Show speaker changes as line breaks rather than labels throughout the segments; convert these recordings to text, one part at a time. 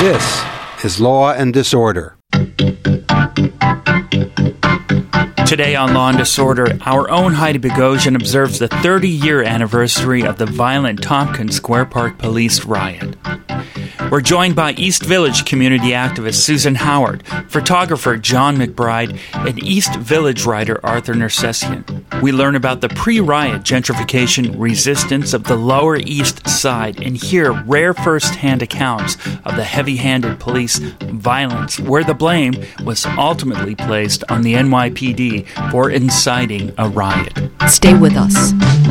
This is Law and Disorder.
Today on Law and Disorder, our own Heidi Bogosian observes the 30-year anniversary of the violent Tompkins Square Park police riot. We're joined by East Village community activist Susan Howard, photographer John McBride, and East Village writer Arthur Nersessian. We learn about the pre-riot gentrification resistance of the Lower East Side and hear rare first-hand accounts of the heavy-handed police violence, where the blame was ultimately placed on the NYPD for inciting a riot.
Stay with us.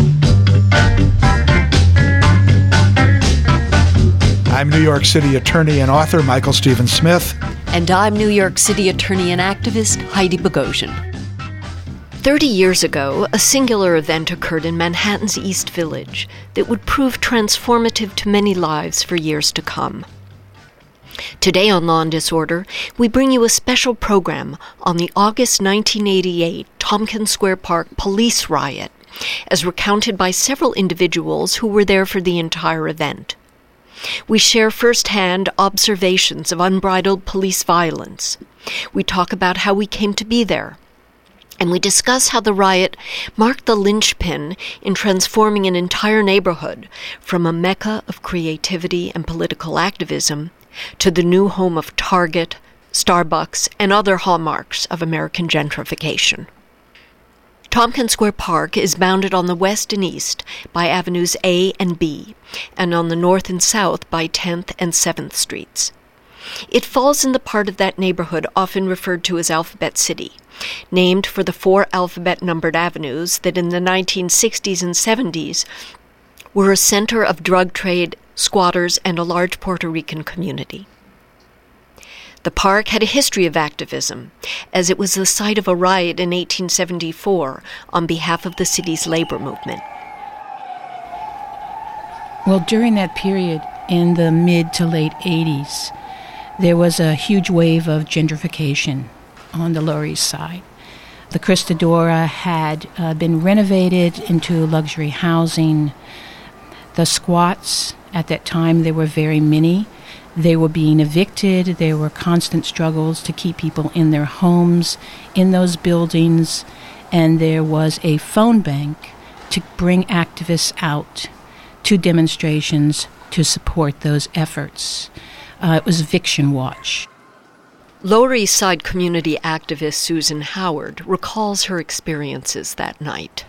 I'm New York City attorney and author Michael Stephen Smith.
And I'm New York City attorney and activist Heidi Bogosian. 30 years ago, a singular event occurred in Manhattan's East Village that would prove transformative to many lives for years to come. Today on Law and Disorder, we bring you a special program on the August 1988 Tompkins Square Park police riot, as recounted by several individuals who were there for the entire event. We share first-hand observations of unbridled police violence. We talk about how we came to be there. And we discuss how the riot marked the linchpin in transforming an entire neighborhood from a mecca of creativity and political activism to the new home of Target, Starbucks, and other hallmarks of American gentrification. Tompkins Square Park is bounded on the west and east by Avenues A and B, and on the north and south by 10th and 7th Streets. It falls in the part of that neighborhood often referred to as Alphabet City, named for the 4 alphabet-numbered avenues that in the 1960s and 70s were a center of drug trade, squatters, and a large Puerto Rican community. The park had a history of activism, as it was the site of a riot in 1874 on behalf of the city's labor movement.
Well, during that period, in the mid to late 80s, there was a huge wave of gentrification on the Lower East Side. The Cristadora had been renovated into luxury housing. The squats, at that time, there were very many. They were being evicted. There were constant struggles to keep people in their homes, in those buildings, and there was a phone bank to bring activists out to demonstrations to support those efforts. It was Eviction Watch.
Lower East Side community activist Susan Howard recalls her experiences that night.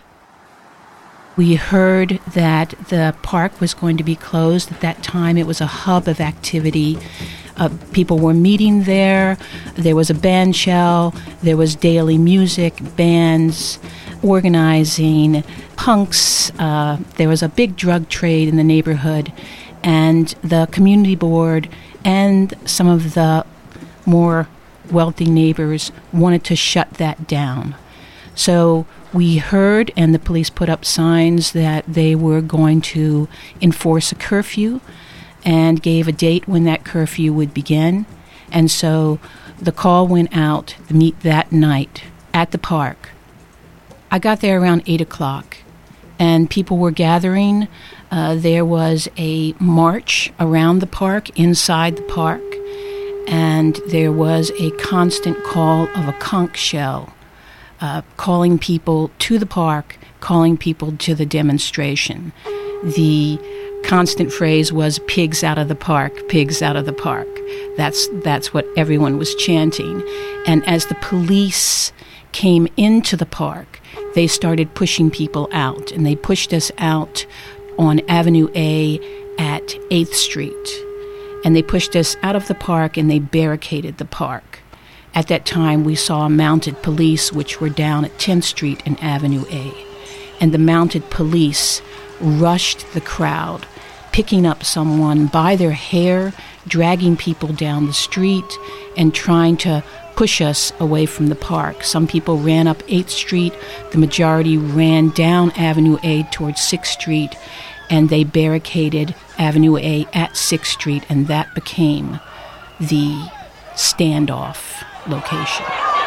We heard that the park was going to be closed. At that time, it was a hub of activity. People were meeting there. There was a band shell. There was daily music, bands, organizing, punks. There was a big drug trade in the neighborhood. And the community board and some of the more wealthy neighbors wanted to shut that down. So we heard, and the police put up signs that they were going to enforce a curfew and gave a date when that curfew would begin. And so the call went out to meet that night at the park. I got there around 8 o'clock, and people were gathering. There was a march around the park, inside the park, and there was a constant call of a conch shell. Calling people to the park, calling people to the demonstration. The constant phrase was, "Pigs out of the park, pigs out of the park." That's what everyone was chanting. And as the police came into the park, they started pushing people out. And they pushed us out on Avenue A at 8th Street. And they pushed us out of the park and they barricaded the park. At that time, we saw mounted police, which were down at 10th Street and Avenue A. And the mounted police rushed the crowd, picking up someone by their hair, dragging people down the street, and trying to push us away from the park. Some people ran up 8th Street. The majority ran down Avenue A towards 6th Street, and they barricaded Avenue A at 6th Street, and that became the standoff location.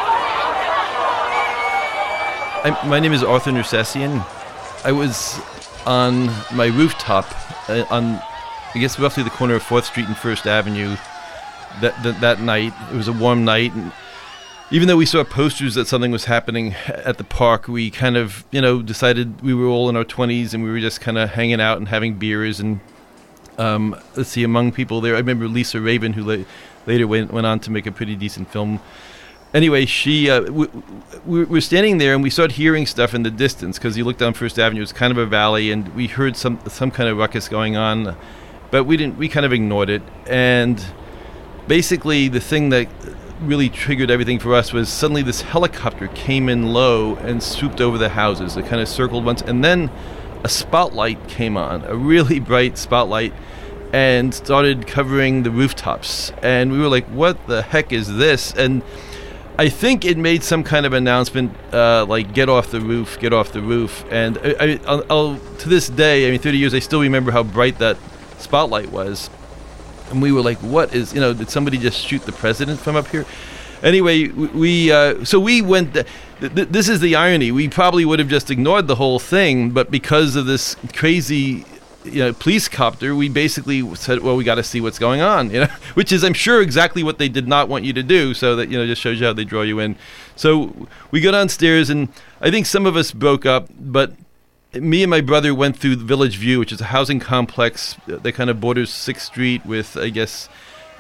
My name is Arthur Nersessian. I was on my rooftop on, I guess, roughly the corner of 4th Street and 1st Avenue that night. It was a warm night, and even though we saw posters that something was happening at the park, we kind of, decided we were all in our 20s and we were just kind of hanging out and having beers. And let's see, among people there, I remember Lisa Raven, who later went on to make a pretty decent film. Anyway, she we were standing there and we started hearing stuff in the distance because you look down First Avenue, it's kind of a valley, and we heard some kind of ruckus going on, but we kind of ignored it. And basically the thing that really triggered everything for us was suddenly this helicopter came in low and swooped over the houses. It kind of circled once, and then a spotlight came on, a really bright spotlight, and started covering the rooftops. And we were like, what the heck is this? And I think it made some kind of announcement, like, get off the roof. And I'll to this day, 30 years, I still remember how bright that spotlight was. And we were like, what is, did somebody just shoot the president from up here? Anyway, we went, this is the irony. We probably would have just ignored the whole thing, but because of this crazy, police copter, we basically said, well, we got to see what's going on, which is, I'm sure, exactly what they did not want you to do. So that, just shows you how they draw you in. So we go downstairs, and I think some of us broke up, but me and my brother went through the Village View, which is a housing complex that kind of borders 6th Street with, I guess,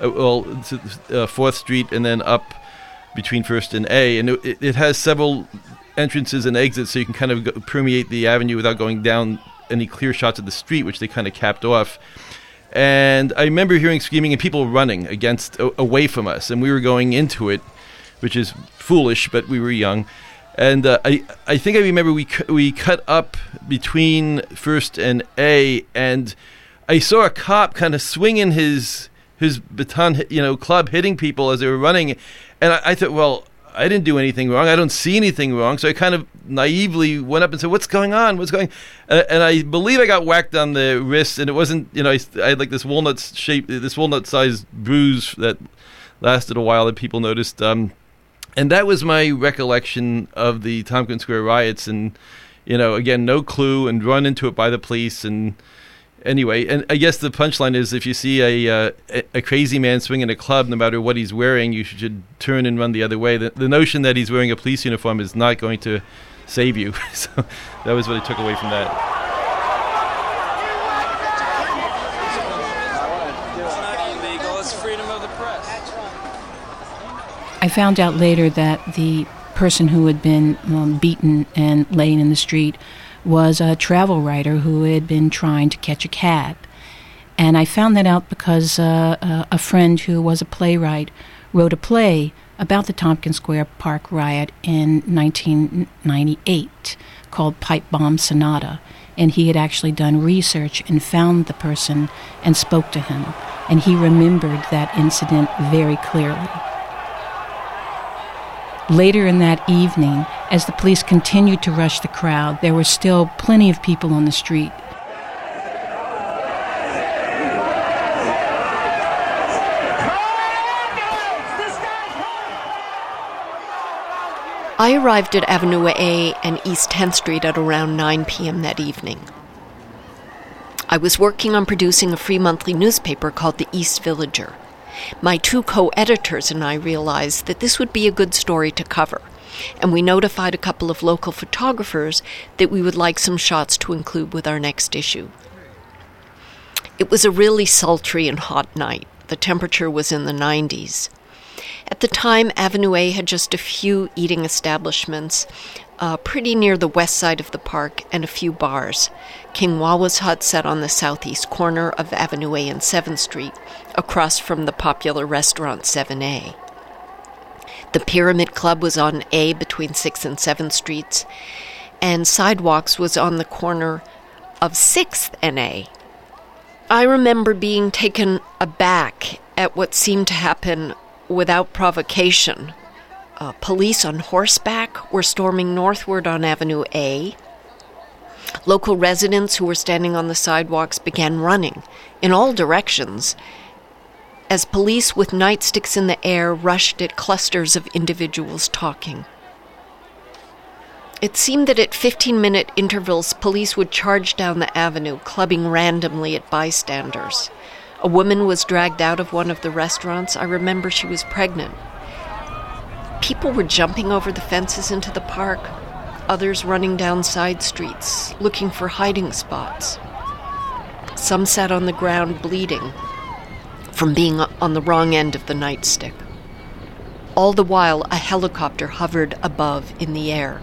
4th Street, and then up between 1st and A. And it has several entrances and exits, so you can kind of permeate the avenue without going down any clear shots of the street, which they kind of capped off. And I remember hearing screaming and people running away from us, and we were going into it, which is foolish, but we were young. And I think I remember we cut up between 1st and A, and I saw a cop kind of swinging his baton, club, hitting people as they were running. And I thought, well, I didn't do anything wrong. I don't see anything wrong. So I kind of naively went up and said, what's going on? And I believe I got whacked on the wrist, and it wasn't, I had like this walnut-sized bruise that lasted a while that people noticed. And that was my recollection of the Tompkins Square riots, and, again, no clue, and run into it by the police. And anyway, and I guess the punchline is, if you see a crazy man swinging a club, no matter what he's wearing, you should turn and run the other way. The notion that he's wearing a police uniform is not going to save you. So that was what I took away from that.
I found out later that the person who had been beaten and laying in the street was a travel writer who had been trying to catch a cab. And I found that out because a friend who was a playwright wrote a play about the Tompkins Square Park riot in 1998 called Pipe Bomb Sonata. And he had actually done research and found the person and spoke to him. And he remembered that incident very clearly. Later in that evening, as the police continued to rush the crowd, there were still plenty of people on the street.
I arrived at Avenue A and East 10th Street at around 9 p.m. that evening. I was working on producing a free monthly newspaper called the East Villager. My 2 co-editors and I realized that this would be a good story to cover, and we notified a couple of local photographers that we would like some shots to include with our next issue. It was a really sultry and hot night. The temperature was in the 90s. At the time, Avenue A had just a few eating establishments, pretty near the west side of the park, and a few bars. King Wawa's Hut sat on the southeast corner of Avenue A and 7th Street, across from the popular restaurant 7A. The Pyramid Club was on A between 6th and 7th Streets, and Sidewalks was on the corner of 6th and A. I remember being taken aback at what seemed to happen without provocation. Police on horseback were storming northward on Avenue A. Local residents who were standing on the sidewalks began running in all directions as police with nightsticks in the air rushed at clusters of individuals talking. It seemed that at 15-minute intervals, police would charge down the avenue, clubbing randomly at bystanders. A woman was dragged out of one of the restaurants. I remember she was pregnant. People were jumping over the fences into the park, others running down side streets, looking for hiding spots. Some sat on the ground bleeding from being on the wrong end of the nightstick. All the while, a helicopter hovered above in the air.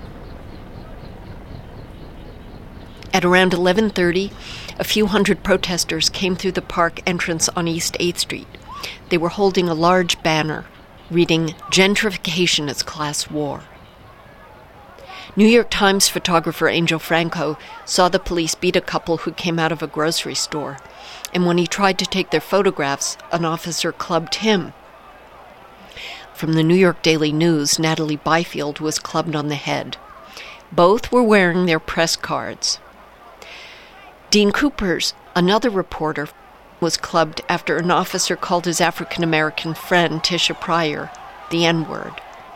At around 11:30, a few hundred protesters came through the park entrance on East 8th Street. They were holding a large banner reading, "Gentrification is class war." New York Times photographer Angel Franco saw the police beat a couple who came out of a grocery store, and when he tried to take their photographs, an officer clubbed him. From the New York Daily News, Natalie Byfield was clubbed on the head. Both were wearing their press cards. Dean Coopers, another reporter, was clubbed after an officer called his African-American friend, Tisha Pryor, the N-word.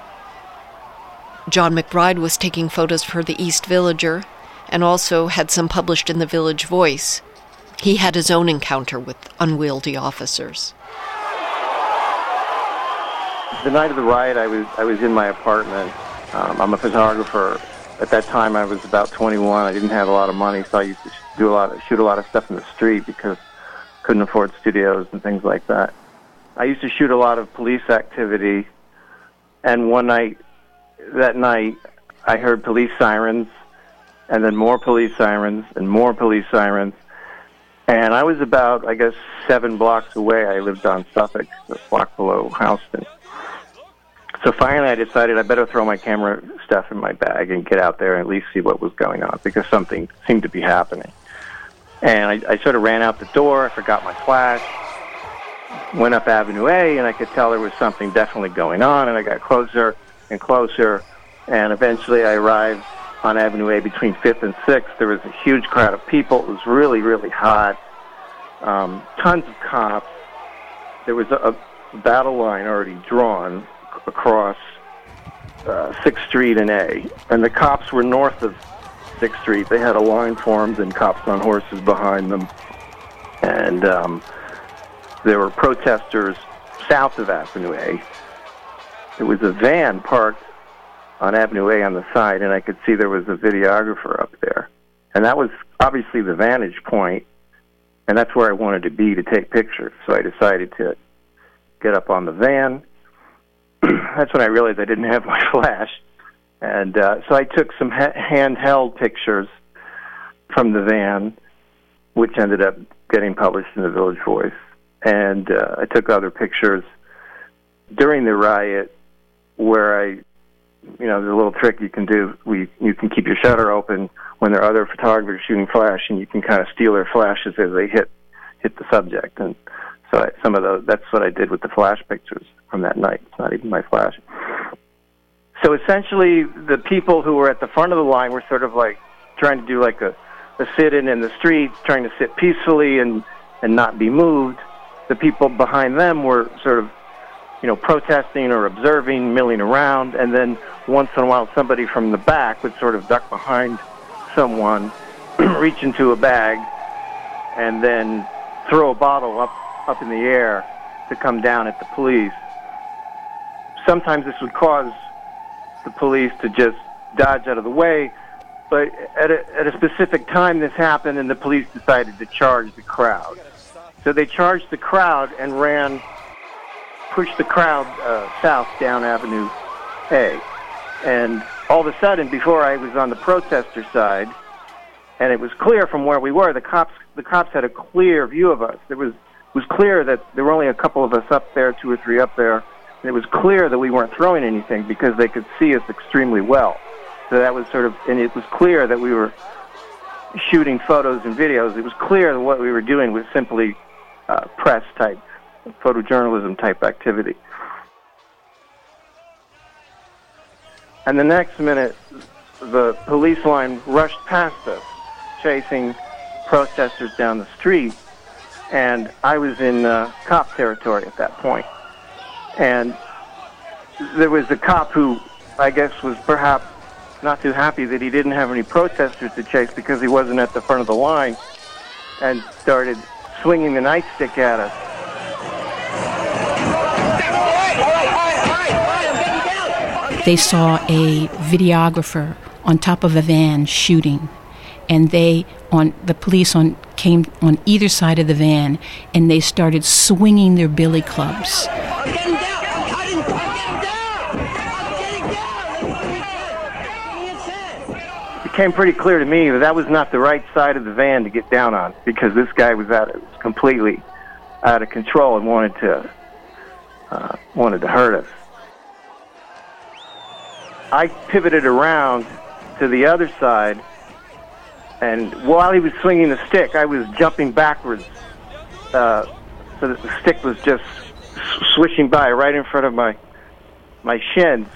John McBride was taking photos for the East Villager and also had some published in the Village Voice. He had his own encounter with unwieldy officers.
The night of the riot, I was in my apartment. I'm a photographer. At that time, I was about 21. I didn't have a lot of money, so I used to shoot a lot of stuff in the street because I couldn't afford studios and things like that. I used to shoot a lot of police activity, and that night, I heard police sirens, and then more police sirens, and more police sirens. And I was about, 7 blocks away. I lived on Suffolk, a block below Houston. So finally I decided I better throw my camera stuff in my bag and get out there and at least see what was going on, because something seemed to be happening. And I sort of ran out the door, I forgot my flash, went up Avenue A, and I could tell there was something definitely going on, and I got closer and closer, and eventually I arrived on Avenue A between 5th and 6th. There was a huge crowd of people. It was really, really hot. Tons of cops. There was a battle line already drawn across 6th Street and A, and the cops were north of 6th Street. They had a line formed and cops on horses behind them, and there were protesters south of Avenue A. There was a van parked on Avenue A on the side, and I could see there was a videographer up there, and that was obviously the vantage point, and that's where I wanted to be to take pictures. So I decided to get up on the van. That's when I realized I didn't have my flash. And so I took some handheld pictures from the van, which ended up getting published in the Village Voice. And I took other pictures during the riot where there's a little trick you can do. You can keep your shutter open when there are other photographers shooting flash, and you can kind of steal their flashes as they hit the subject. And so that's what I did with the flash pictures from that night. It's not even my flash. So essentially, the people who were at the front of the line were sort of like trying to do like a sit-in in the street, trying to sit peacefully and not be moved. The people behind them were sort of, protesting or observing, milling around, and then once in a while somebody from the back would sort of duck behind someone, reach into a bag, and then throw a bottle up in the air to come down at the police. Sometimes this would cause the police to just dodge out of the way, but at a specific time this happened, and the police decided to charge the crowd. So they charged the crowd and pushed the crowd south down Avenue A. And all of a sudden, before I was on the protester side, and it was clear from where we were, the cops had a clear view of us. It was clear that there were only a couple of us up there, 2 or 3 up there, and it was clear that we weren't throwing anything because they could see us extremely well. So that was and it was clear that we were shooting photos and videos. It was clear that what we were doing was simply press-type, photojournalism-type activity. And the next minute, the police line rushed past us, chasing protesters down the street, and I was in cop territory at that point. And there was a cop who, I guess, was perhaps not too happy that he didn't have any protesters to chase because he wasn't at the front of the line, and started swinging the nightstick at us.
They saw a videographer on top of a van shooting, and the police came on either side of the van, and they started swinging their billy clubs.
It became pretty clear to me that was not the right side of the van to get down on, because this guy was completely out of control and wanted to hurt us. I pivoted around to the other side, and while he was swinging the stick, I was jumping backwards, so that the stick was just swishing by right in front of my shins.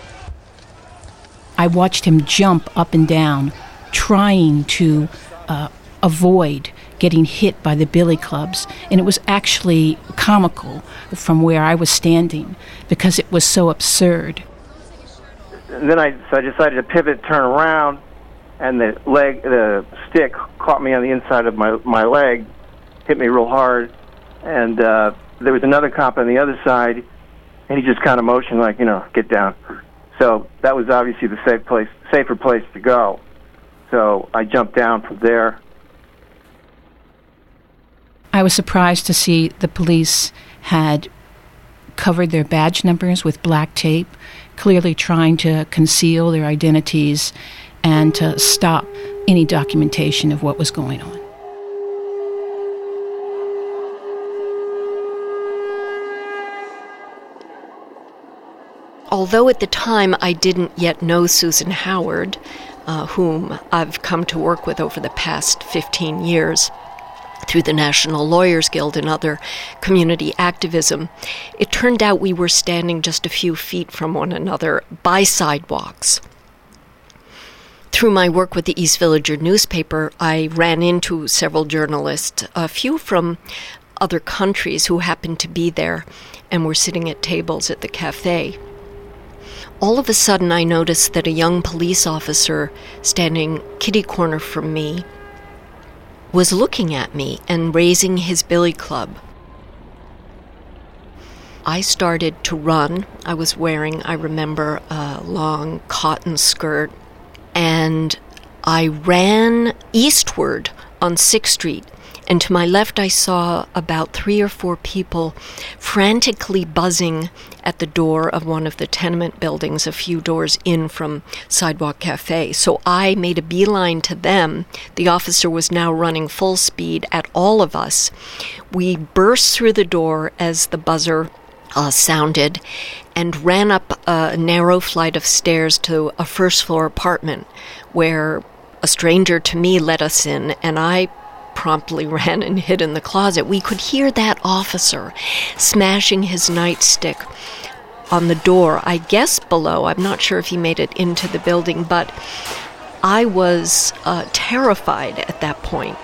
I watched him jump up and down, trying to avoid getting hit by the billy clubs, and it was actually comical from where I was standing because it was so absurd.
And then I decided to pivot, turn around, and the stick caught me on the inside of my leg, hit me real hard, and there was another cop on the other side, and he just kind of motioned like, get down. So that was obviously the safer place to go. So I jumped down from there.
I was surprised to see the police had covered their badge numbers with black tape, clearly trying to conceal their identities and to stop any documentation of what was going on.
Although at the time I didn't yet know Susan Howard, whom I've come to work with over the past 15 years, through the National Lawyers Guild and other community activism, it turned out we were standing just a few feet from one another by sidewalks. Through my work with the East Villager newspaper, I ran into several journalists, a few from other countries who happened to be there and were sitting at tables at the cafe. All of a sudden, I noticed that a young police officer standing kitty-corner from me was looking at me and raising his billy club. I started to run. I was wearing, I remember, a long cotton skirt, and I ran eastward on 6th Street. And to my left, I saw about 3 or 4 people frantically buzzing at the door of one of the tenement buildings a few doors in from Sidewalk Cafe. So I made a beeline to them. The officer was now running full speed at all of us. We burst through the door as the buzzer sounded and ran up a narrow flight of stairs to a first-floor apartment where a stranger to me let us in, and I promptly ran and hid in the closet. We could hear that officer smashing his nightstick on the door, I guess below. I'm not sure if he made it into the building, but I was terrified at that point.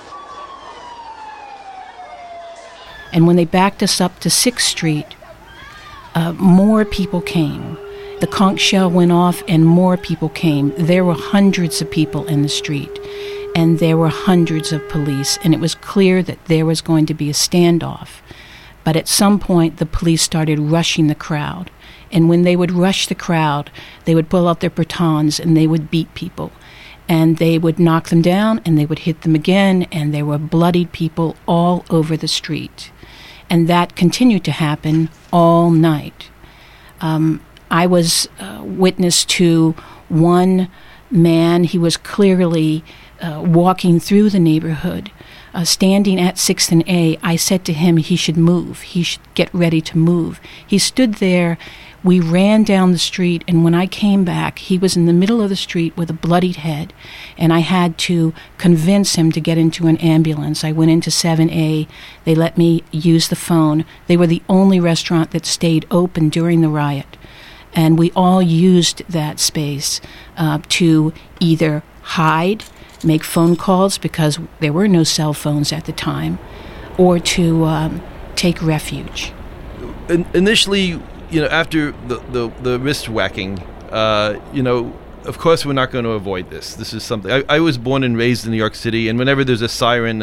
And when they backed us up to 6th Street, more people came. The conch shell went off and more people came. There were hundreds of people in the street, and there were hundreds of police, and it was clear that there was going to be a standoff. But at some point, the police started rushing the crowd. And when they would rush the crowd, they would pull out their batons and they would beat people. And they would knock them down and they would hit them again, and there were bloodied people all over the street. And that continued to happen all night. I was witness to one man. He was clearly walking through the neighborhood, standing at 6th and A. I said to him he should move. He should get ready to move. He stood there. We ran down the street, and when I came back, he was in the middle of the street with a bloodied head, and I had to convince him to get into an ambulance. I went into 7A. They let me use the phone. They were the only restaurant that stayed open during the riot, and we all used that space to either hide, make phone calls because there were no cell phones at the time, or to take refuge.
Initially, after the wrist whacking, of course we're not going to avoid this. This is something. I was born and raised in New York City, and whenever there's a siren,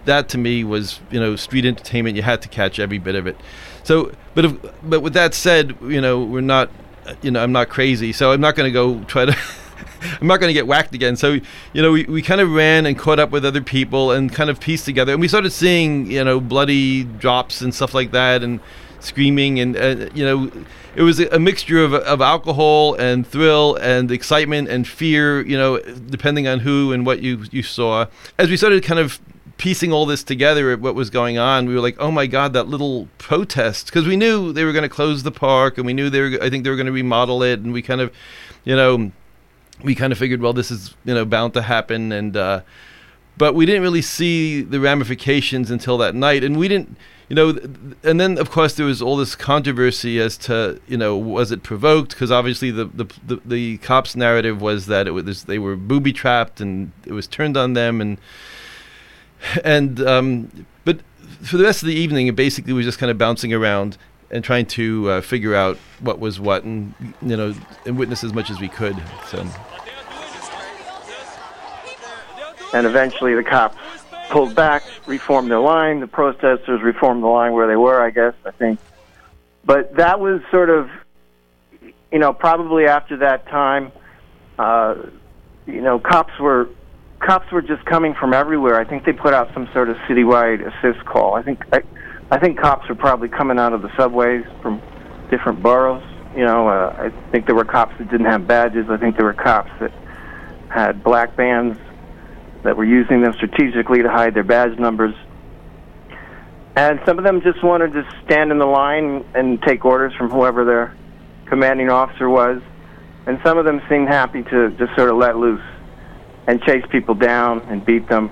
that to me was, street entertainment. You had to catch every bit of it. So, but with that said, we're not, I'm not crazy, so I'm not going to go try to. I'm not going to get whacked again. So, we kind of ran and caught up with other people and kind of pieced together. And we started seeing, bloody drops and stuff like that and screaming. And, it was a mixture of alcohol and thrill and excitement and fear, depending on who and what you saw. As we started kind of piecing all this together, what was going on, we were like, oh my God, that little protest. Because we knew they were going to close the park, and we knew I think they were going to remodel it. And we kind of, we kind of figured, well, this is, bound to happen. And, but we didn't really see the ramifications until that night. And we didn't, and then of course there was all this controversy as to, was it provoked? Because obviously the cops' narrative was that they were booby trapped and it was turned on them. But for the rest of the evening, it basically was just kind of bouncing around and trying to figure out what was what, and and witness as much as we could. So.
And eventually the cops pulled back, reformed their line. The protesters reformed the line where they were, I think. But that was sort of, probably after that time, cops were just coming from everywhere. I think they put out some sort of citywide assist call. I think cops were probably coming out of the subways from different boroughs. I think there were cops that didn't have badges. I think there were cops that had black bands that were using them strategically to hide their badge numbers. And some of them just wanted to stand in the line and take orders from whoever their commanding officer was. And some of them seemed happy to just sort of let loose and chase people down and beat them.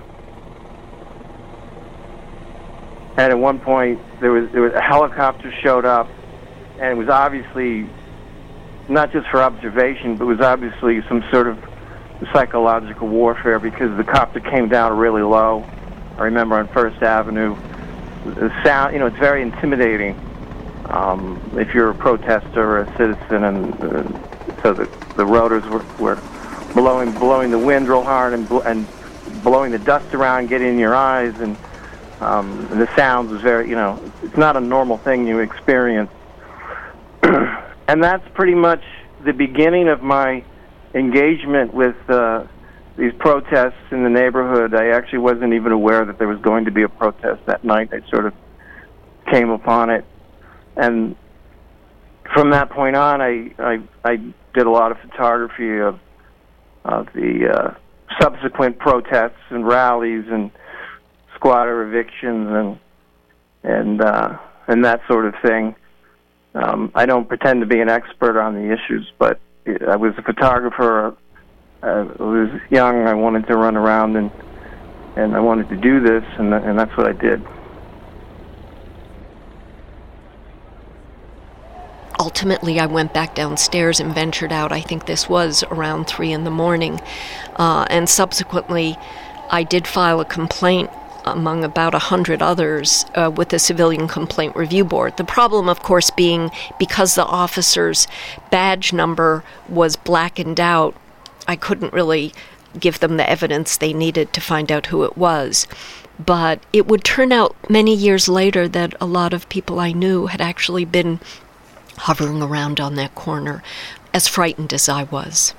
And at one point, there was a helicopter showed up, and it was obviously not just for observation, but it was obviously some sort of psychological warfare, because the copter came down really low. I remember on First Avenue, the sound, it's very intimidating if you're a protester or a citizen, and so the rotors were blowing the wind real hard and blowing the dust around, getting in your eyes, and the sound was very, it's not a normal thing you experience. And that's pretty much the beginning of my engagement with these protests in the neighborhood. I actually wasn't even aware that there was going to be a protest that night. I sort of came upon it, and from that point on, I did a lot of photography of the subsequent protests and rallies and squatter evictions and that sort of thing. I don't pretend to be an expert on the issues, but I was a photographer. I was young. I wanted to run around and I wanted to do this, and that's what I did.
Ultimately, I went back downstairs and ventured out. I think this was around 3 a.m. And subsequently, I did file a complaint among about 100 others with the Civilian Complaint Review Board. The problem, of course, being because the officer's badge number was blackened out, I couldn't really give them the evidence they needed to find out who it was. But it would turn out many years later that a lot of people I knew had actually been hovering around on that corner, as frightened as I was.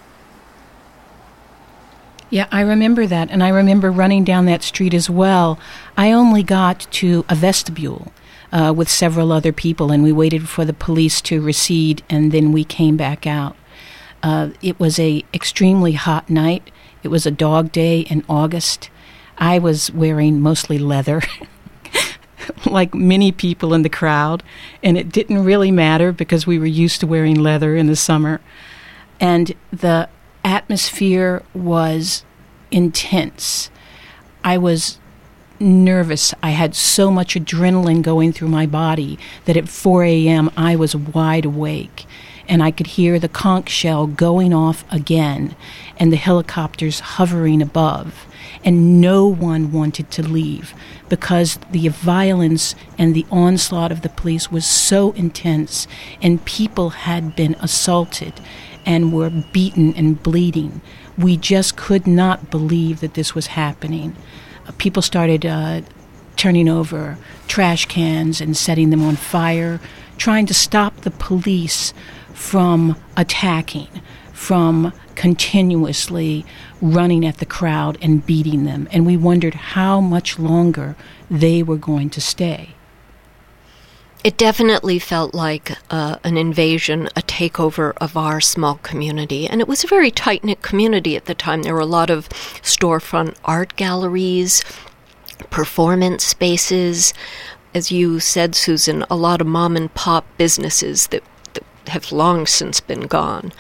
Yeah, I remember that, and I remember running down that street as well. I only got to a vestibule with several other people, and we waited for the police to recede, and then we came back out. It was a extremely hot night. It was a dog day in August. I was wearing mostly leather, like many people in the crowd, and it didn't really matter because we were used to wearing leather in the summer. And the atmosphere was intense. I was nervous. I had so much adrenaline going through my body that at 4 a.m. I was wide awake, and I could hear the conch shell going off again and the helicopters hovering above, and no one wanted to leave because the violence and the onslaught of the police was so intense, and people had been assaulted and were beaten and bleeding. We just could not believe that this was happening. People started turning over trash cans and setting them on fire, trying to stop the police from attacking, from continuously running at the crowd and beating them. And we wondered how much longer they were going to stay.
It definitely felt like an invasion, a takeover of our small community. And it was a very tight-knit community at the time. There were a lot of storefront art galleries, performance spaces. As you said, Susan, a lot of mom-and-pop businesses that have long since been gone.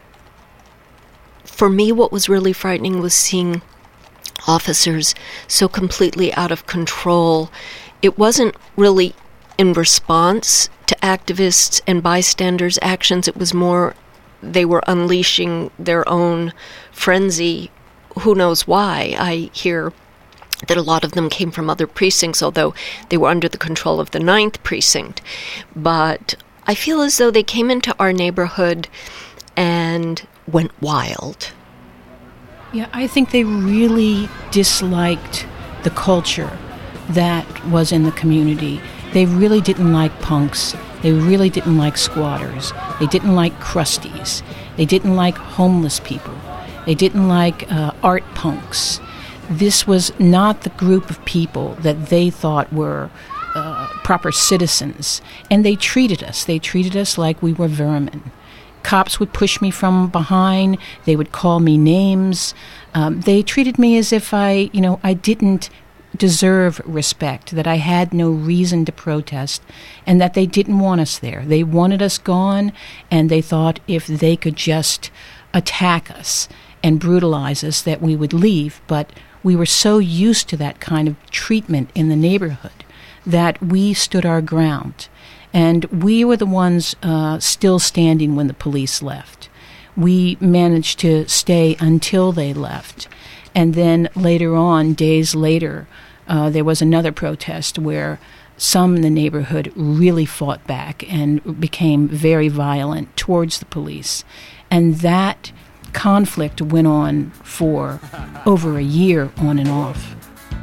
For me, what was really frightening was seeing officers so completely out of control. It wasn't really in response to activists and bystanders' actions. It was more they were unleashing their own frenzy. Who knows why? I hear that a lot of them came from other precincts, although they were under the control of the 9th Precinct. But I feel as though they came into our neighborhood and went wild.
Yeah, I think they really disliked the culture that was in the community. They really didn't like punks. They really didn't like squatters. They didn't like crusties. They didn't like homeless people. They didn't like art punks. This was not the group of people that they thought were proper citizens. And they treated us. They treated us like we were vermin. Cops would push me from behind. They would call me names. They treated me as if I didn't deserve respect, that I had no reason to protest, and that they didn't want us there. They wanted us gone, and they thought if they could just attack us and brutalize us that we would leave. But we were so used to that kind of treatment in the neighborhood that we stood our ground. And we were the ones still standing when the police left. We managed to stay until they left. And then later on, days later, there was another protest where some in the neighborhood really fought back and became very violent towards the police. And that conflict went on for over a year, on and off.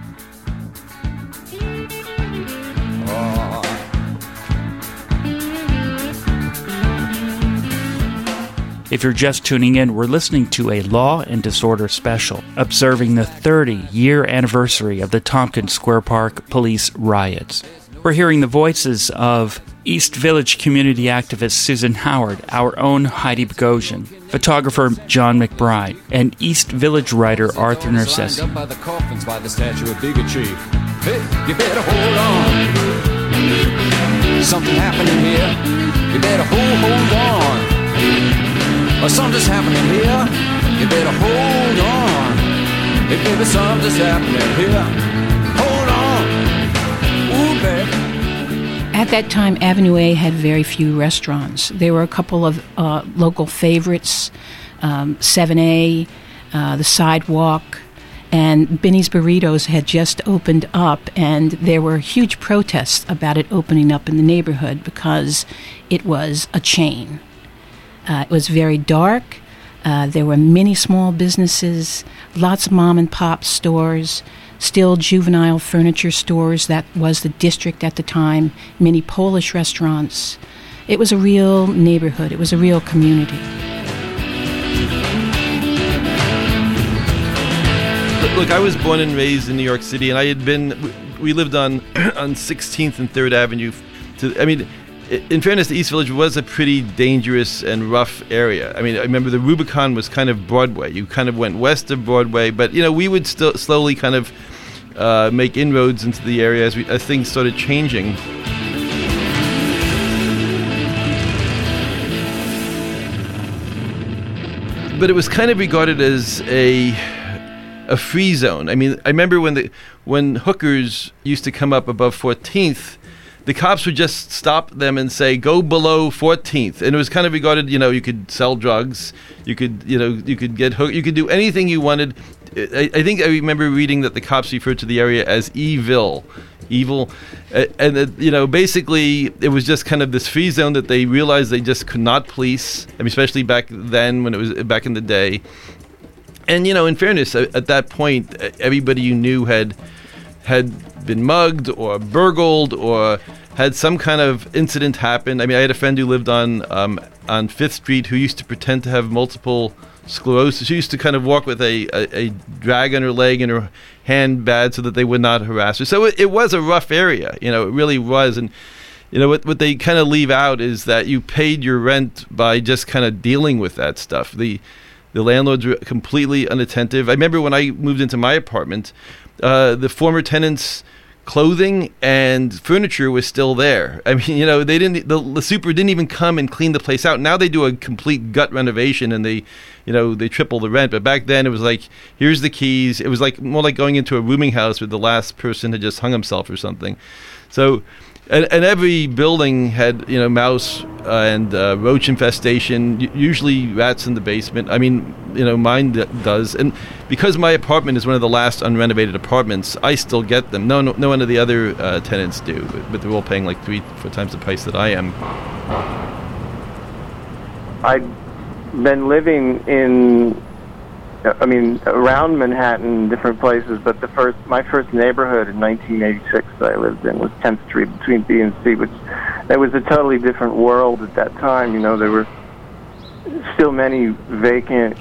If you're just tuning in, we're listening to a Law and Disorder special, observing the 30-year anniversary of the Tompkins Square Park police riots. We're hearing the voices of East Village community activist Susan Howard, our own Heidi Bogosian, photographer John McBride, and East Village writer Arthur Nersesi.
Up by the coffins by the statue of bigotry. Hey, you better hold on. Something happening here. You better hold on. Or something's happening here. You better hold on. Hey, baby, something's happening here. Hold on. Ooh, baby.
At that time, Avenue A had very few restaurants. There were a couple of local favorites, 7A, The Sidewalk, and Benny's Burritos had just opened up, and there were huge protests about it opening up in the neighborhood because it was a chain. It was very dark. There were many small businesses, lots of mom-and-pop stores, still juvenile furniture stores. That was the district at the time, many Polish restaurants. It was a real neighborhood. It was a real community.
Look, I was born and raised in New York City, and we lived on 16th and 3rd Avenue. In fairness, the East Village was a pretty dangerous and rough area. I mean, I remember the Rubicon was kind of Broadway. You kind of went west of Broadway, but, we would still slowly kind of make inroads into the area as things started changing. But it was kind of regarded as a free zone. I mean, I remember when hookers used to come up above 14th, the cops would just stop them and say, go below 14th. And it was kind of regarded, you could sell drugs, you could get hooked, you could do anything you wanted. I think I remember reading that the cops referred to the area as evil. And basically it was just kind of this free zone that they realized they just could not police, especially back then when it was back in the day. And, in fairness, at that point, everybody you knew had had been mugged or burgled or had some kind of incident happen. I mean, I had a friend who lived on 5th Street who used to pretend to have multiple sclerosis. She used to kind of walk with a drag on her leg and her hand bad so that they would not harass her. So it was a rough area, it really was. And what they kind of leave out is that you paid your rent by just kind of dealing with that stuff. The landlords were completely unattentive. I remember when I moved into my apartment, the former tenants' clothing and furniture was still there. I mean, they didn't. The super didn't even come and clean the place out. Now they do a complete gut renovation and they triple the rent. But back then it was like, here's the keys. It was like more like going into a rooming house where the last person had just hung himself or something. So. And every building had, mouse and roach infestation, usually rats in the basement. I mean, mine does. And because my apartment is one of the last unrenovated apartments, I still get them. No one of the other tenants do, but they're all paying like 3-4 times the price that I am.
I've been living around Manhattan, different places, but my first neighborhood in 1986 that I lived in was 10th Street between B and C, which that was a totally different world at that time. There were still many vacant,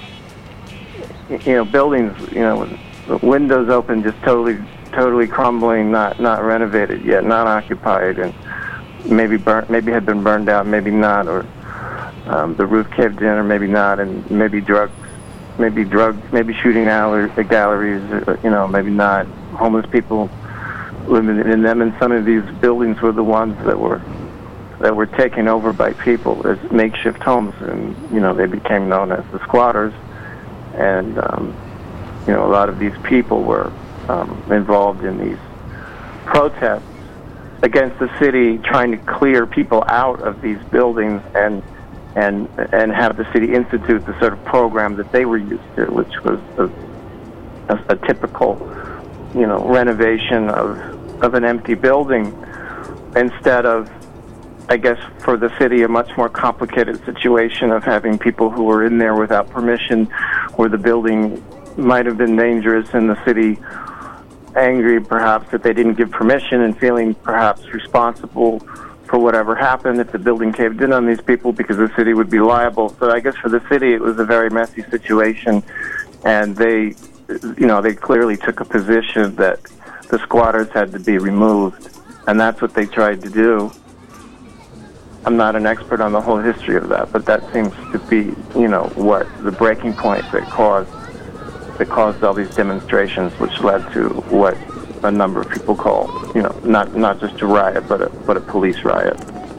buildings, with windows open, just totally crumbling, not renovated yet, not occupied, and maybe had been burned out, maybe not, or the roof caved in, or maybe not, and maybe drugs, maybe shooting galleries, maybe not. Homeless people living in them, and some of these buildings were the ones that were taken over by people as makeshift homes, and they became known as the squatters. And a lot of these people were involved in these protests against the city, trying to clear people out of these buildings and have the city institute the sort of program that they were used to, which was a typical, renovation of an empty building, instead of, I guess, for the city, a much more complicated situation of having people who were in there without permission, where the building might have been dangerous, and the city angry perhaps that they didn't give permission, and feeling perhaps responsible for whatever happened if the building caved in on these people, because the city would be liable. So I guess for the city it was a very messy situation, and they clearly took a position that the squatters had to be removed, and that's what they tried to do. I'm not an expert on the whole history of that, but that seems to be, what the breaking point that caused all these demonstrations, which led to what a number of people call, not just a riot, but a police riot.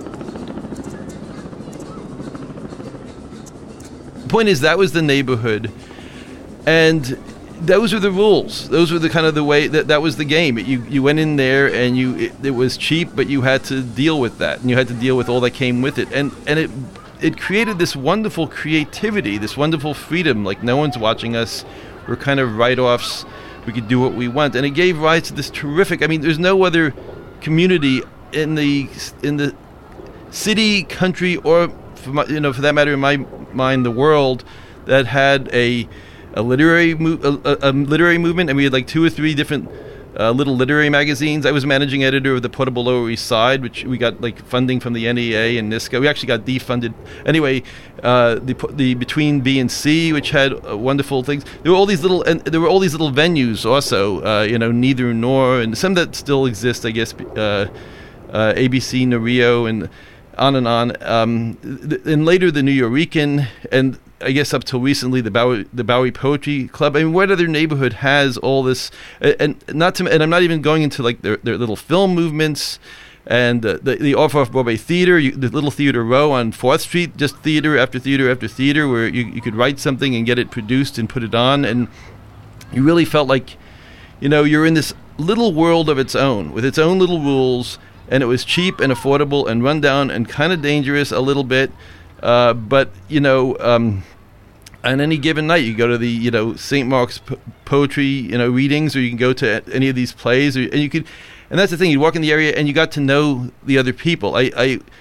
The point is, that was the neighborhood, and those are the rules. Those were the kind of the way that was the game. You went in there, and it was cheap, but you had to deal with that, and you had to deal with all that came with it, and it created this wonderful creativity, this wonderful freedom. Like, no one's watching us. We're kind of write-offs. We could do what we want, and it gave rise to this terrific. I mean, there's no other community in the city, country, or for that matter, in my mind, the world, that had a literary movement, and we had like 2 or 3 different little literary magazines. I was managing editor of the Portable Lower East Side, which we got like funding from the NEA and NISCA. We actually got defunded. Anyway, the Between B and C, which had wonderful things. There were all these little venues also. Neither Nor, and some that still exist, I guess. ABC, Norio, and on and on. And later the New Yorican, and I guess up till recently the Bowery Poetry Club. I mean, what other neighborhood has all this? And I'm not even going into like their little film movements and the off Broadway theater, the Little Theater Row on 4th Street, just theater after theater after theater, where you could write something and get it produced and put it on, and you really felt like you're in this little world of its own with its own little rules, and it was cheap and affordable and run down and kind of dangerous a little bit. But on any given night, you go to the St. Mark's poetry readings, or you can go to any of these plays, and that's the thing. You walk in the area and you got to know the other people.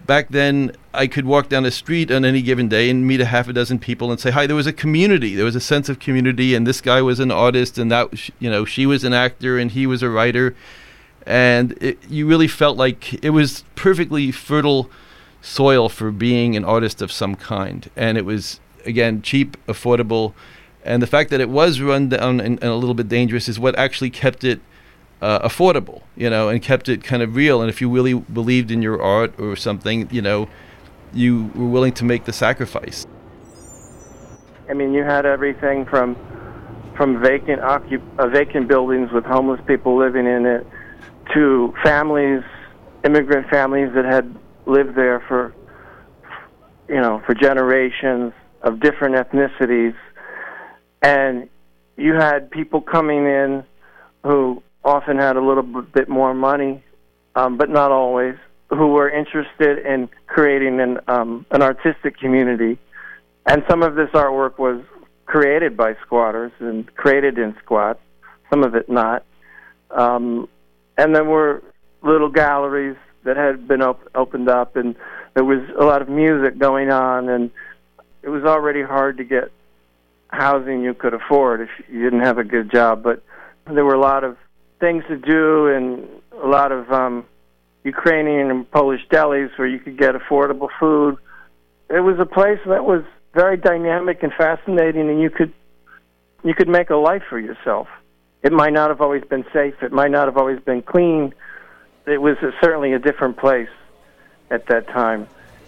back then, I could walk down the street on any given day and meet a half a dozen people and say hi. There was a community. There was a sense of community, and this guy was an artist, and that, she was an actor, and he was a writer. And you really felt like it was perfectly fertile soil for being an artist of some kind. And it was, again, cheap, affordable. And the fact that it was run down and a little bit dangerous is what actually kept it affordable, and kept it kind of real. And if you really believed in your art or something, you were willing to make the sacrifice.
I mean, you had everything from vacant buildings with homeless people living in it, to immigrant families that had lived there for generations, of different ethnicities. And you had people coming in who often had a little bit more money, but not always, who were interested in creating an artistic community. And some of this artwork was created by squatters and created in squats, some of it not. And there were little galleries that had been opened up, and there was a lot of music going on, and it was already hard to get housing you could afford if you didn't have a good job. But there were a lot of things to do, and a lot of Ukrainian and Polish delis where you could get affordable food. It was a place that was very dynamic and fascinating, and you could make a life for yourself. It might not have always been safe. It might not have always been clean. It was certainly a different place at that time.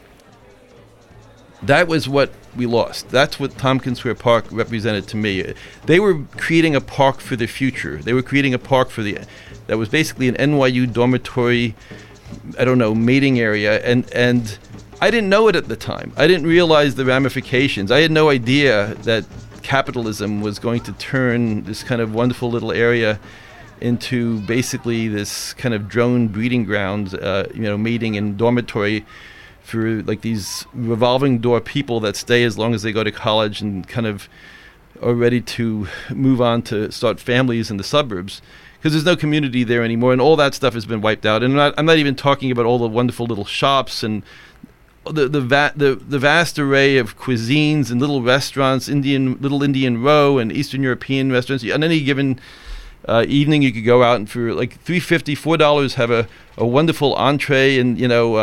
That was what we lost. That's what Tompkins Square Park represented to me. They were creating a park for the future. They were creating a park that was basically an NYU dormitory, mating area. And I didn't know it at the time. I didn't realize the ramifications. I had no idea that capitalism was going to turn this kind of wonderful little area into basically this kind of drone breeding ground, mating and dormitory for like these revolving door people that stay as long as they go to college and kind of are ready to move on to start families in the suburbs, because there's no community there anymore, and all that stuff has been wiped out. And I'm not even talking about all the wonderful little shops and the vast array of cuisines and little restaurants, little Indian Row and Eastern European restaurants. On any given evening, you could go out and for like $3.50, $4 have a wonderful entree, and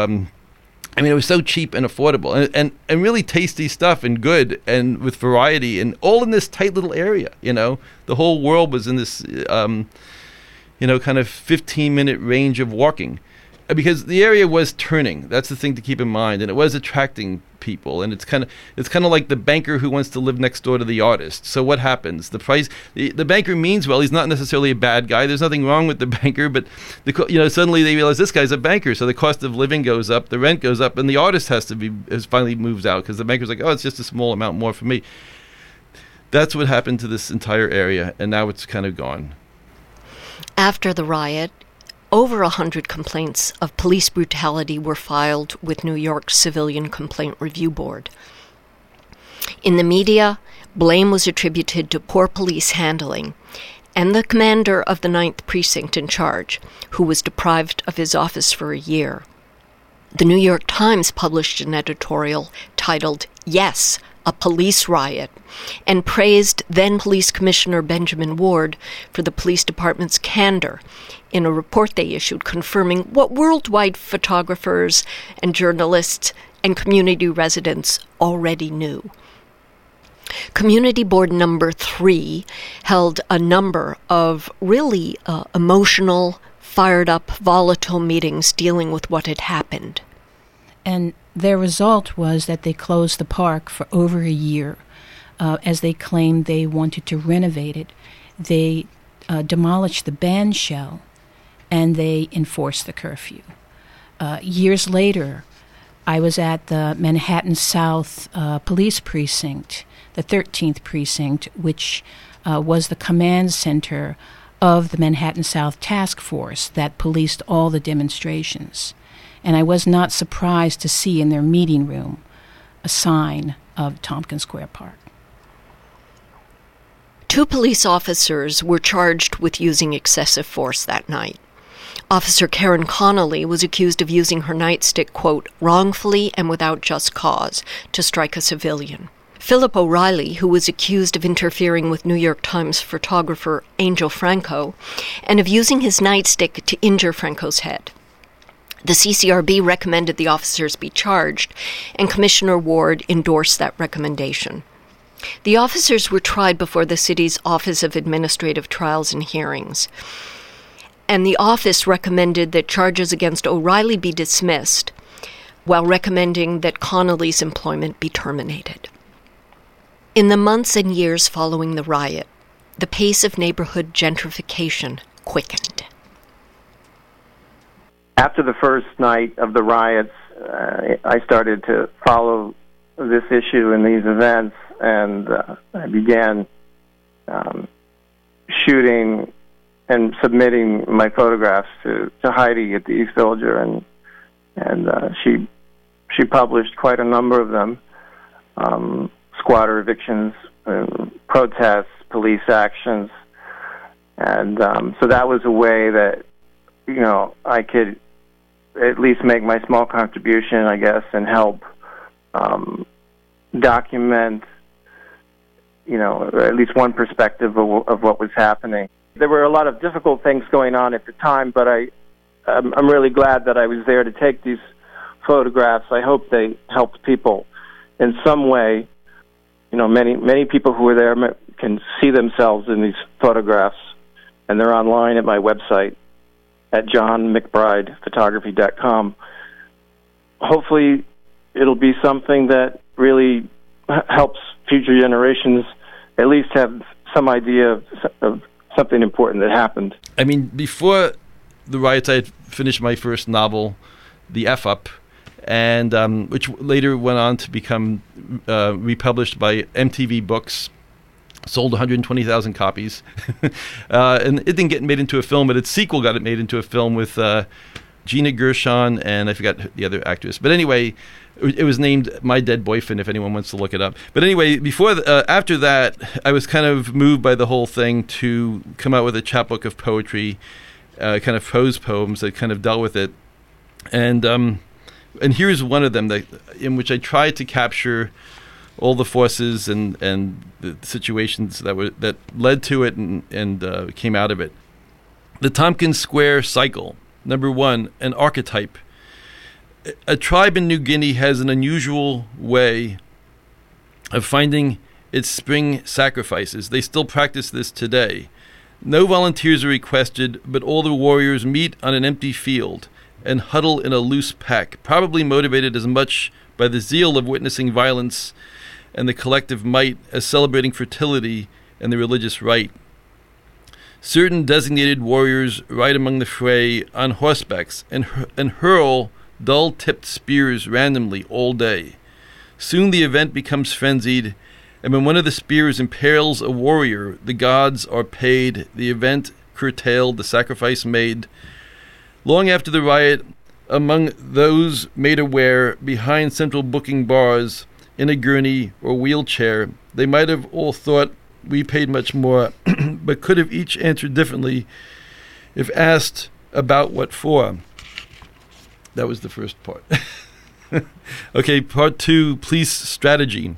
it was so cheap and affordable, and really tasty stuff, and good, and with variety, and all in this tight little area. The whole world was in this kind of 15-minute range of walking. Because the area was turning. That's the thing to keep in mind, and it was attracting people. And it's kind of like the banker who wants to live next door to the artist. So what happens? The price. The banker means well. He's not necessarily a bad guy. There's nothing wrong with the banker, but suddenly they realize this guy's a banker, so the cost of living goes up, the rent goes up, and the artist has finally moves out because the banker's like, oh, it's just a small amount more for me. That's what happened to this entire area, and now it's kind of gone.
After the riot, over 100 complaints of police brutality were filed with New York's Civilian Complaint Review Board. In the media, blame was attributed to poor police handling and the commander of the 9th Precinct in charge, who was deprived of his office for a year. The New York Times published an editorial titled, "Yes, a Police Riot," and praised then Police Commissioner Benjamin Ward for the police department's candor in a report they issued confirming what worldwide photographers and journalists and community residents already knew. Community Board number 3 held a number of really emotional, fired-up, volatile meetings dealing with what had happened.
And their result was that they closed the park for over a year. As they claimed they wanted to renovate it, they demolished the band shell, and they enforced the curfew. Years later, I was at the Manhattan South Police Precinct, the 13th Precinct, which was the command center of the Manhattan South Task Force that policed all the demonstrations. And I was not surprised to see in their meeting room a sign of Tompkins Square Park. 2 police officers were charged with using excessive force that night.
Officer Karen Connolly was accused of using her nightstick, quote, wrongfully and without just cause, to strike a civilian. Philip O'Reilly, who was accused of interfering with New York Times photographer Angel Franco and of using his nightstick to injure Franco's head. The CCRB recommended the officers be charged, and Commissioner Ward endorsed that recommendation. The officers were tried before the city's Office of Administrative Trials and Hearings, and the office recommended that charges against O'Reilly be dismissed, while recommending that Connolly's employment be terminated. In the months and years following the riot, the pace of neighborhood gentrification quickened.
After the first night of the riots, I started to follow this issue and these events, and I began shooting and submitting my photographs to Heidi at the East Villager, and she published quite a number of them. Squatter evictions, protests, police actions, and so that was a way that, you know, I could at least make my small contribution, I guess, and help document, you know, at least one perspective of what was happening. There were a lot of difficult things going on at the time, but I'm really glad that I was there to take these photographs. I hope they helped people in some way. You know, many people who were there can see themselves in these photographs, and they're online at my website at johnmcbridephotography.com. Hopefully, it'll be something that really helps future generations at least have some idea of something important that happened.
I mean, before the riots, I had finished my first novel, The F Up, and which later went on to become republished by MTV Books. Sold 120,000 copies. And it didn't get made into a film, but its sequel got it made into a film with Gina Gershon, and I forgot the other actress. But anyway, it was named My Dead Boyfriend, if anyone wants to look it up. But anyway, after that, I was kind of moved by the whole thing to come out with a chapbook of poetry, kind of prose poems that kind of dealt with it. And here's one of them in which I tried to capture all the forces and the situations that led to it and came out of it. The Tompkins Square Cycle. Number 1, an archetype. A tribe in New Guinea has an unusual way of finding its spring sacrifices. They still practice this today. No volunteers are requested, but all the warriors meet on an empty field and huddle in a loose pack, probably motivated as much by the zeal of witnessing violence and the collective might as celebrating fertility and the religious rite. Certain designated warriors ride among the fray on horsebacks and hurl dull-tipped spears randomly all day. Soon the event becomes frenzied, and when one of the spears impales a warrior, the gods are paid, the event curtailed, the sacrifice made. Long after the riot, among those made aware behind central booking bars, in a gurney or wheelchair, they might have all thought we paid much more, but could have each answered differently if asked about what for. That was the first part. Okay, part 2, police strategy.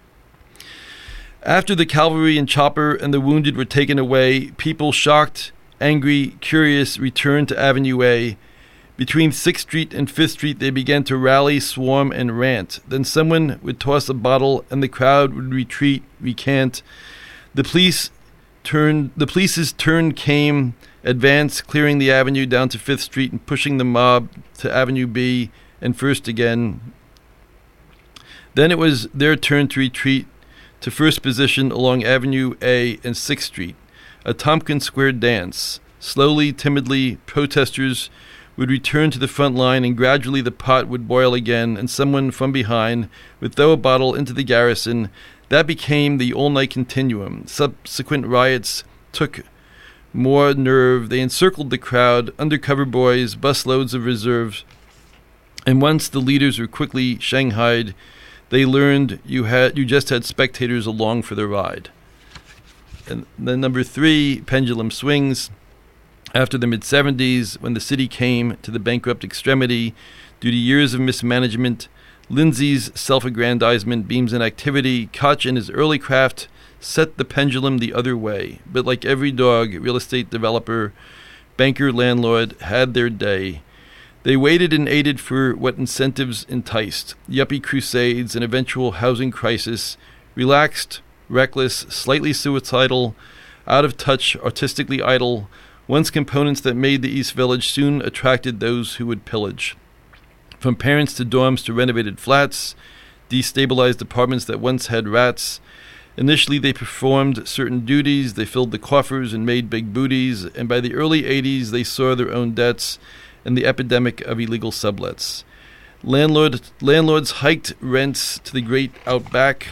After the cavalry and chopper and the wounded were taken away, people shocked, angry, curious returned to Avenue A. Between 6th Street and 5th Street, they began to rally, swarm, and rant. Then someone would toss a bottle, and the crowd would retreat, recant. The police's turn came, advance, clearing the avenue down to 5th Street and pushing the mob to Avenue B and First again. Then it was their turn to retreat to first position along Avenue A and 6th Street, a Tompkins Square dance. Slowly, timidly, protesters would return to the front line, and gradually the pot would boil again, and someone from behind would throw a bottle into the garrison. That became the all-night continuum. Subsequent riots took more nerve. They encircled the crowd, undercover boys, busloads of reserves, and once the leaders were quickly shanghaied, they learned you just had spectators along for the ride. And then number 3, pendulum swings. After the mid-'70s, when the city came to the bankrupt extremity due to years of mismanagement, Lindsay's self-aggrandizement, Beam's inactivity, Koch and his early craft set the pendulum the other way. But like every dog, real estate developer, banker, landlord had their day. They waited and aided for what incentives enticed: yuppie crusades, an eventual housing crisis, relaxed, reckless, slightly suicidal, out of touch, artistically idle. Once components that made the East Village soon attracted those who would pillage. From parents to dorms to renovated flats, destabilized apartments that once had rats. Initially they performed certain duties, they filled the coffers and made big booties, and by the early 80s they saw their own debts and the epidemic of illegal sublets. Landlords hiked rents to the great outback,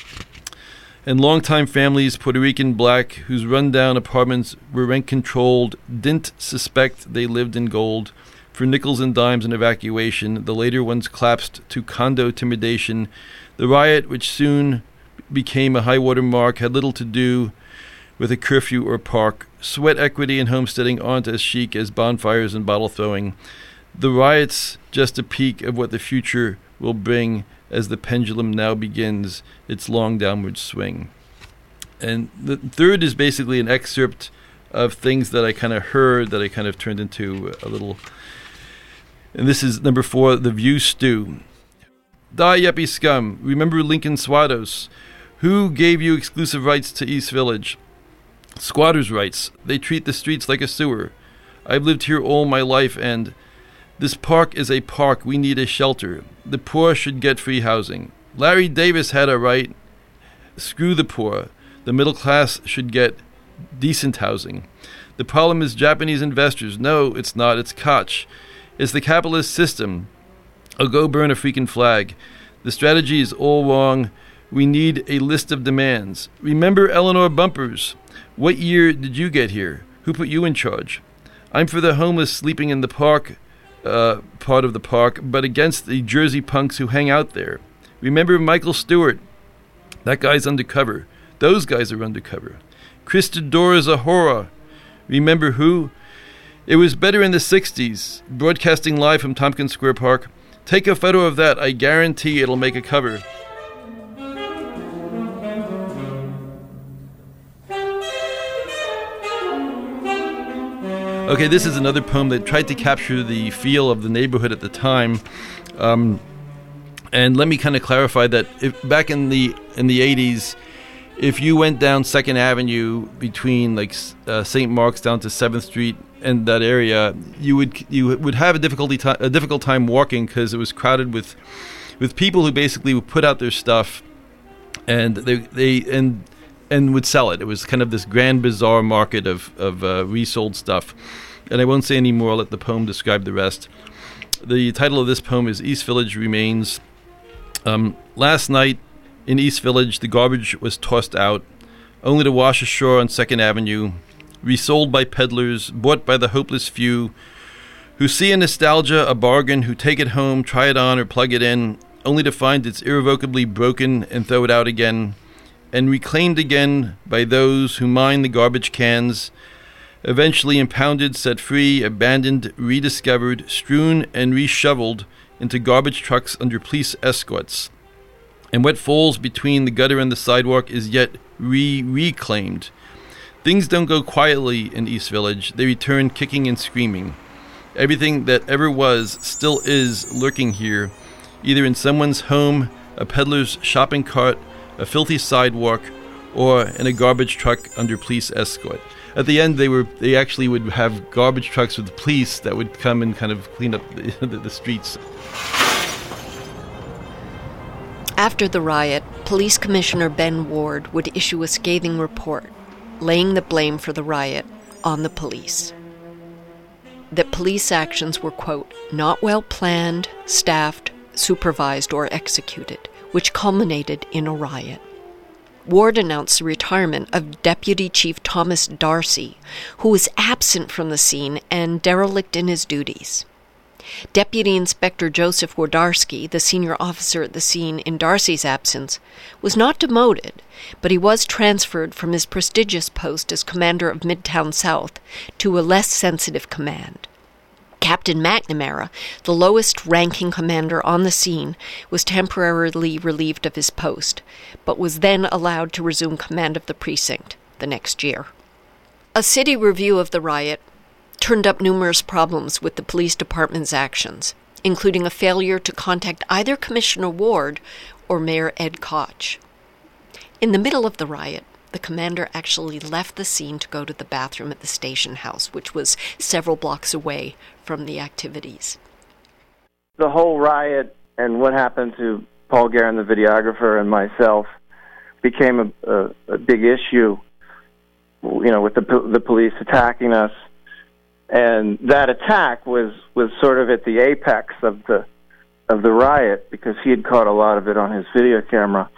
and longtime families, Puerto Rican black, whose run-down apartments were rent-controlled, didn't suspect they lived in gold. For nickels and dimes and evacuation, the later ones collapsed to condo intimidation. The riot, which soon became a high-water mark, had little to do with a curfew or park. Sweat equity and homesteading aren't as chic as bonfires and bottle throwing. The riot's just a peek of what the future will bring as the pendulum now begins its long downward swing. And the third is basically an excerpt of things that I kind of heard that I kind of turned into a little. And this is number 4, The View Stew. Die, yuppie scum. Remember Lincoln Swados. Who gave you exclusive rights to East Village? Squatters' rights. They treat the streets like a sewer. I've lived here all my life, and this park is a park. We need a shelter. The poor should get free housing. Larry Davis had a right. Screw the poor. The middle class should get decent housing. The problem is Japanese investors. No, it's not. It's Koch. It's the capitalist system. I'll go burn a freaking flag. The strategy is all wrong. We need a list of demands. Remember Eleanor Bumpers. What year did you get here? Who put you in charge? I'm for the homeless sleeping in the park, part of the park, but against the Jersey punks who hang out there. Remember Michael Stewart. That guy's undercover. Those guys are undercover. Christodora Zahora. Remember who? It was better in the 60s, broadcasting live from Tompkins Square Park. Take a photo of that. I guarantee it'll make a cover. Okay, this is another poem that tried to capture the feel of the neighborhood at the time. And let me kind of clarify that back in the 80s, if you went down 2nd Avenue between like St. Mark's down to 7th Street and that area, you would have a difficult time walking because it was crowded with people who basically would put out their stuff and they would sell it. It was kind of this grand bazaar market of resold stuff. And I won't say any more. I'll let the poem describe the rest. The title of this poem is East Village Remains. Last night in East Village, the garbage was tossed out, only to wash ashore on 2nd Avenue, resold by peddlers, bought by the hopeless few, who see in nostalgia a bargain, who take it home, try it on or plug it in, only to find it's irrevocably broken and throw it out again, and reclaimed again by those who mine the garbage cans, eventually impounded, set free, abandoned, rediscovered, strewn and reshoveled into garbage trucks under police escorts. And what falls between the gutter and the sidewalk is yet reclaimed. Things don't go quietly in East Village. They return kicking and screaming. Everything that ever was still is lurking here, either in someone's home, a peddler's shopping cart, a filthy sidewalk, or in a garbage truck under police escort. At the end, they actually would have garbage trucks with police that would come and kind of clean up the streets.
After the riot, Police Commissioner Ben Ward would issue a scathing report, laying the blame for the riot on the police. That police actions were, quote, not well planned, staffed, supervised, or executed, which culminated in a riot. Ward announced the retirement of Deputy Chief Thomas Darcy, who was absent from the scene and derelict in his duties. Deputy Inspector Joseph Wlodarski, the senior officer at the scene in Darcy's absence, was not demoted, but he was transferred from his prestigious post as commander of Midtown South to a less sensitive command. Captain McNamara, the lowest-ranking commander on the scene, was temporarily relieved of his post, but was then allowed to resume command of the precinct the next year. A city review of the riot turned up numerous problems with the police department's actions, including a failure to contact either Commissioner Ward or Mayor Ed Koch. In the middle of the riot, the commander actually left the scene to go to the bathroom at the station house, which was several blocks away from the activities.
The whole riot and what happened to Paul Guerin, the videographer, and myself became a big issue, with the police attacking us. And that attack was sort of at the apex of the riot, because he had caught a lot of it on his video camera.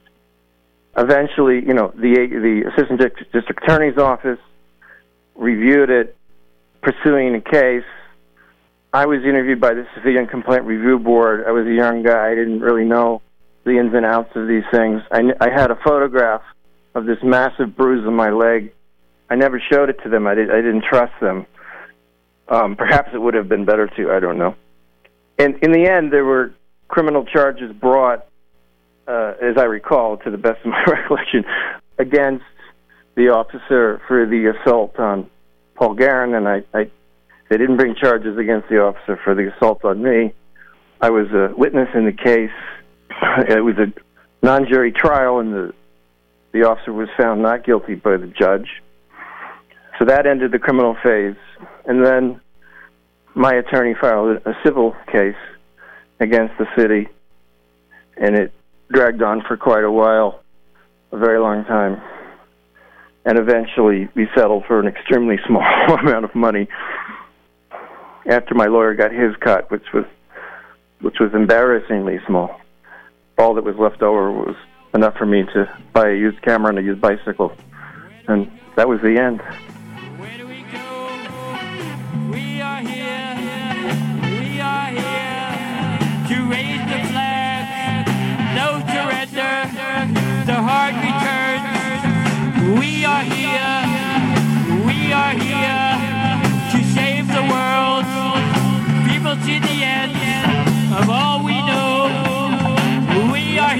Eventually, the Assistant District Attorney's Office reviewed it, pursuing a case. I was interviewed by the Civilian Complaint Review Board. I was a young guy. I didn't really know the ins and outs of these things. I had a photograph of this massive bruise on my leg. I never showed it to them. I didn't trust them. Perhaps it would have been better to. I don't know. And in the end, there were criminal charges brought, as I recall, to the best of my recollection, against the officer for the assault on Paul Guerin, and they didn't bring charges against the officer for the assault on me. I was a witness in the case. It was a non-jury trial, and the officer was found not guilty by the judge. So that ended the criminal phase. And then my attorney filed a civil case against the city, and it dragged on for quite a while, a very long time. And eventually we settled for an extremely small amount of money after my lawyer got his cut, which was embarrassingly small. All that was left over was enough for me to buy a used camera and a used bicycle. And that was the end.
Where do we go? We are here to raise the flag. No surrender. The heart returns. We are here to save the world. People see the end of all we know. We are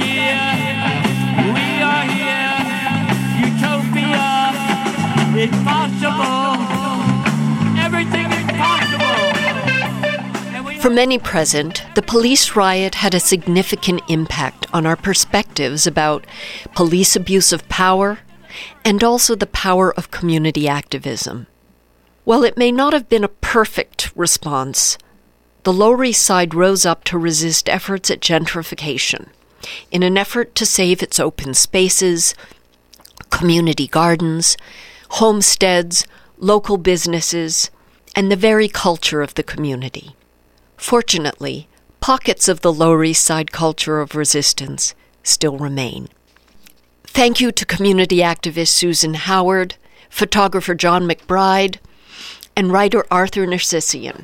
here. Utopia is possible. Everything is possible.
For many present, the police riot had a significant impact on our perspectives about police abuse of power and also the power of community activism. While it may not have been a perfect response, the Lower East Side rose up to resist efforts at gentrification in an effort to save its open spaces, community gardens, homesteads, local businesses, and the very culture of the community. Fortunately, pockets of the Lower East Side culture of resistance still remain. Thank you to community activist Susan Howard, photographer John McBride, and writer Arthur Narcissian.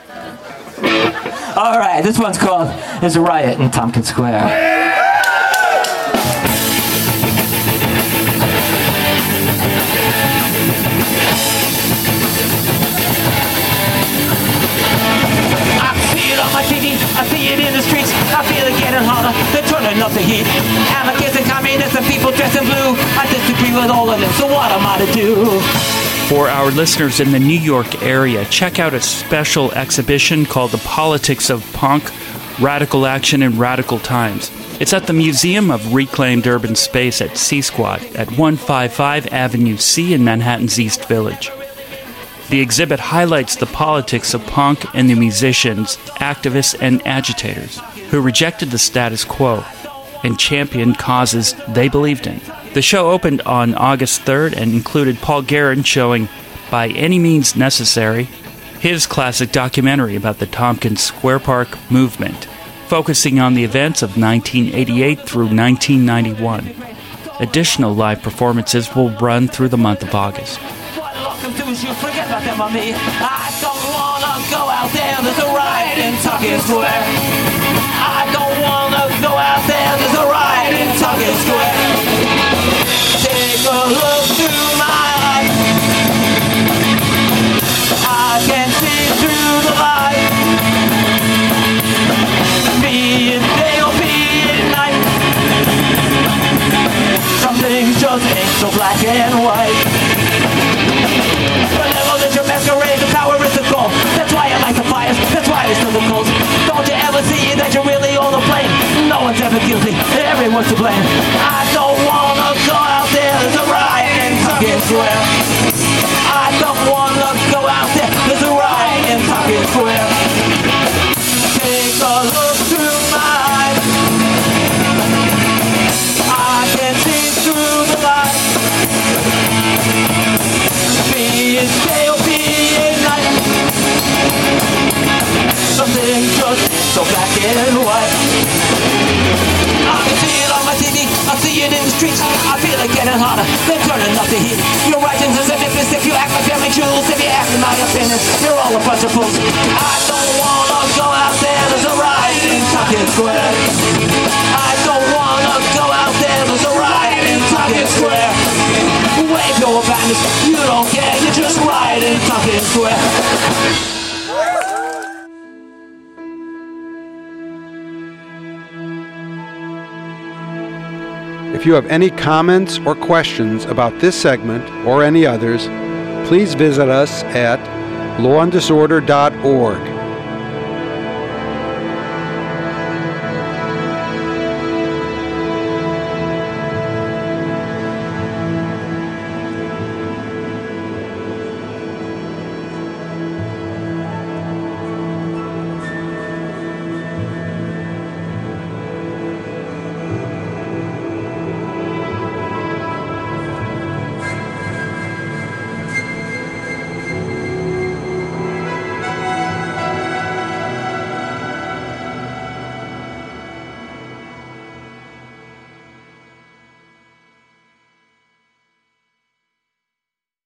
All right, this one's called There's a Riot in Tompkins Square. I see it in the streets, I feel it getting hotter, they're turning up the heat. Anarchists and communists and people dressed in blue, I disagree with all of them, so what am I to do?
For our listeners in the New York area, check out a special exhibition called The Politics of Punk, Radical Action in Radical Times. It's at the Museum of Reclaimed Urban Space at C-Squad at 155 Avenue C in Manhattan's East Village. The exhibit highlights the politics of punk and the musicians, activists, and agitators who rejected the status quo and championed causes they believed in. The show opened on August 3rd and included Paul Guerin showing By Any Means Necessary, his classic documentary about the Tompkins Square Park movement, focusing on the events of 1988 through 1991. Additional live performances will run through the month of August.
You forget about them on me. I don't wanna go out there, there's a riot in Tompkins Square. I don't wanna go out there, there's a riot in Tompkins Square. Take a look through my eyes, I can see through the light. Be it day or be it night, some things just ain't so black and white. Whenever there's your masquerade, the power is the goal. That's why I like the fires, that's why I still the cold. Don't you ever see that you're really all to blame? No one's ever guilty, everyone's to blame. I don't wanna go out there, there's a riot in Tompkins Square. I don't wanna go out there, there's a riot in Tompkins Square. Take a look through my eyes, I can see through the light. Be it day or be it night, something just so black and white. I can see it on my TV, I see it in the streets. I feel it getting hotter, they're turning up the heat. Your writings is a difference if you act like family jewels. If you ask in my opinion, you're all a bunch of fools. I don't wanna go out there, there's a riot in Tompkins Square. I don't wanna go out there, there's a riot in Tompkins Square. Wave your banners, you don't care, you just riot in Tompkins Square.
If you have any comments or questions about this segment or any others, please visit us at lawanddisorder.org.